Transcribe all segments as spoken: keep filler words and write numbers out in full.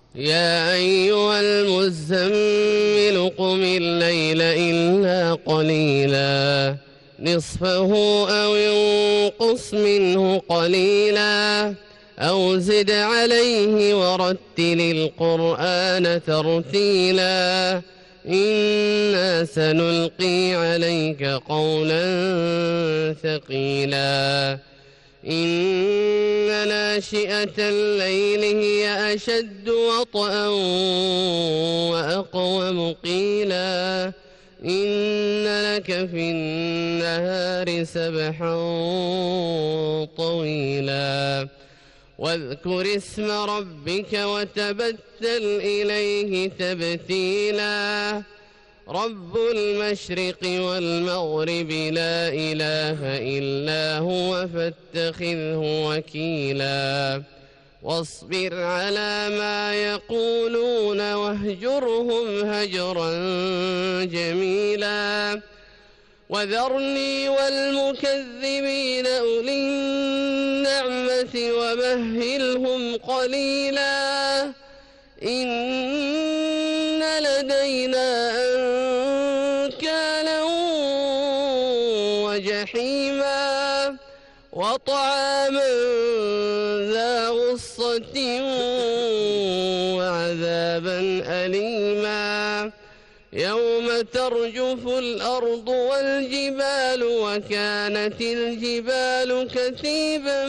يا أيها المزمل قم الليل إلا قليلا نصفه أو انقص منه قليلا أو زد عليه ورتل القرآن ترتيلا إنا سنلقي عليك قولا ثقيلا إن ناشئة الليل هي أشد وطئا وأقوم قيلا إن لك في النهار سبحا طويلا واذكر اسم ربك وتبتل إليه تبتيلا رب المشرق والمغرب لا إله إلا هو فاتخذه وكيلا واصبر على ما يقولون واهجرهم هجرا جميلا وذرني والمكذبين أولي النعمة ومهلهم قليلا إن لدينا أنكالا وجحيما وطعاما ذا غصة وعذابا أليما يوم ترجف الأرض والجبال وكانت الجبال كثيبا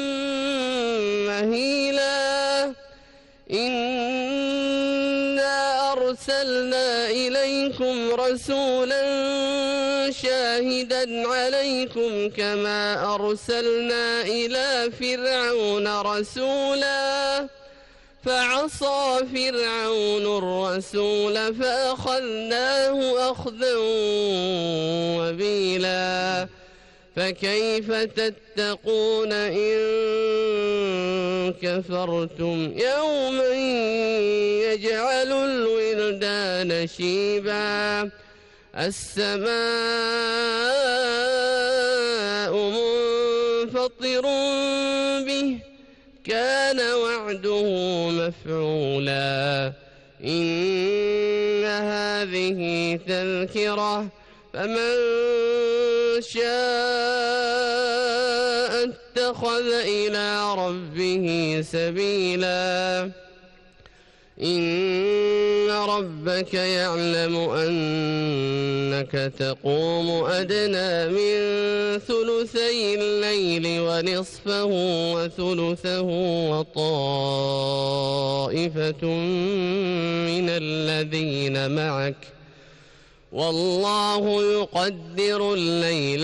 مهيلا إنا أرسلنا إليكم رسولا شاهدا عليكم كما أرسلنا إلى فرعون رسولا فعصى فرعون الرسول فأخذناه أخذا وبيلا فكيف تتقون إن كفرتم يوما يجعل الولدان شيبا السماء منفطر به كان وعده مفعولا إن هذه تذكرة فمن شاء اتخذ إلى ربه سبيلا إن ربك يعلم أنك تقوم أدنى من ثلثي الليل ونصفه وثلثه وطائفة من الذين معك والله يقدر الليل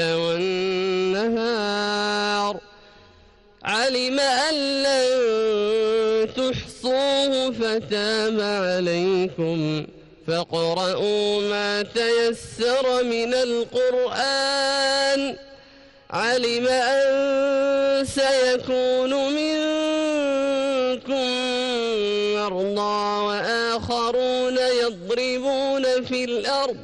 والنهار علم أن لن تحصوه فتاب عليكم فاقرؤوا ما تيسر من القرآن علم أن سيكون منكم مرضى وآخرون يضربون في الأرض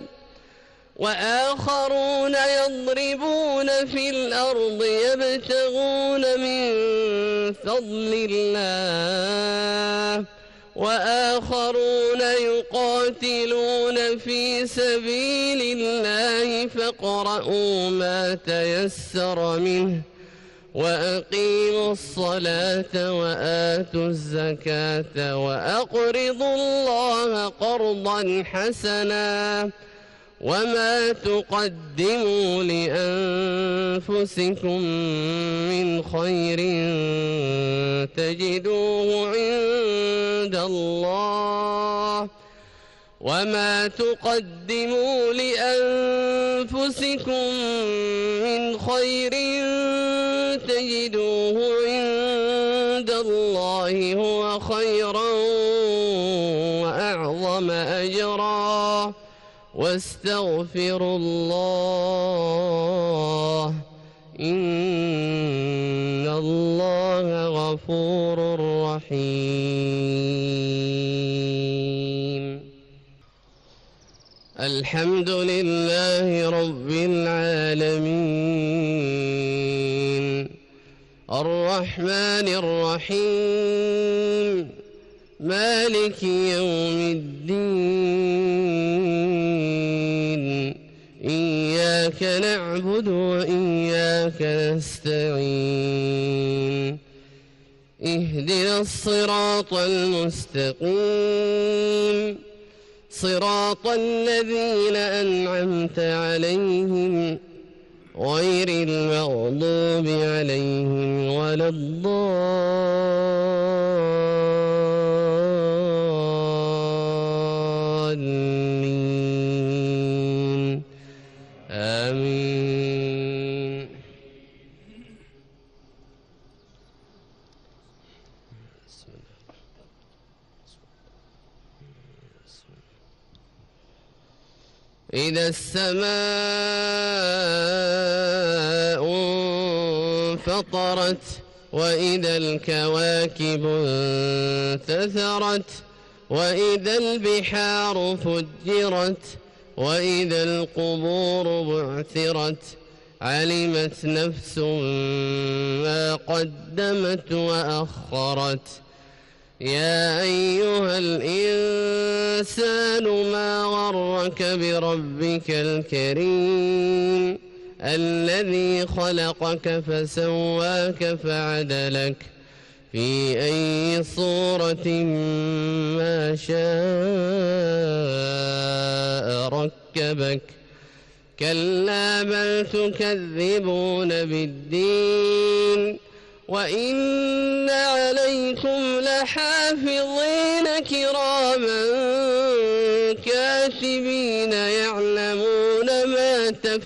وآخرون يضربون في الأرض يبتغون من فضل الله وآخرون يقاتلون في سبيل الله فاقرؤوا ما تيسر منه وأقيموا الصلاة وآتوا الزكاة وأقرضوا الله قرضا حسنا وما تقدموا لأنفسكم من خير تجدوه عند الله وما تقدموا لأنفسكم من خير تجدوه عند الله هو خيرا وأعظم أجرا واستغفروا الله إن الله غفور رحيم الحمد لله رب العالمين الرحمن الرحيم مالك يوم الدين إياك نعبد وإياك نستعين اهدنا الصراط المستقيم صراط الذين أنعمت عليهم غير المغضوب عليهم ولا الضالين آمين. إذا السماء انفطرت وإذا الكواكب انتثرت وإذا البحار فجرت وإذا القبور بعثرت علمت نفس ما قدمت وأخرت يا أيها الإنسان ما غرك بربك الكريم الذي خلقك فسواك فعدلك في أي صورة ما شاء ركبك كلا بل تكذبون بالدين وإن عليكم لحافظين كراما كاتبين يعلمون ما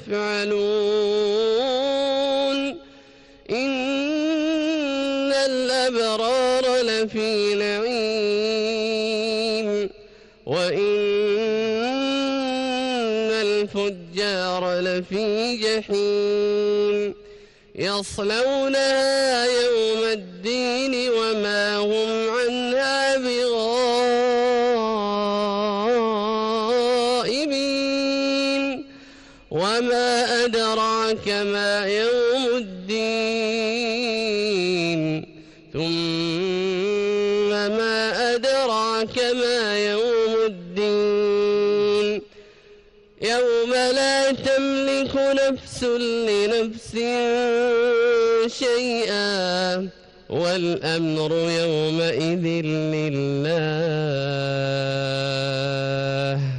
تفعلون إن الأبرار لفي نعيم وإن الفجار لفي جحيم يصلونها يوم الدين وما هم عنها بغائبين وما أدراك ما يوم الدين ثم ما أدراك ما يوم الدين يوم لا تملك نفس لنفس شيئا والأمر يومئذ لله.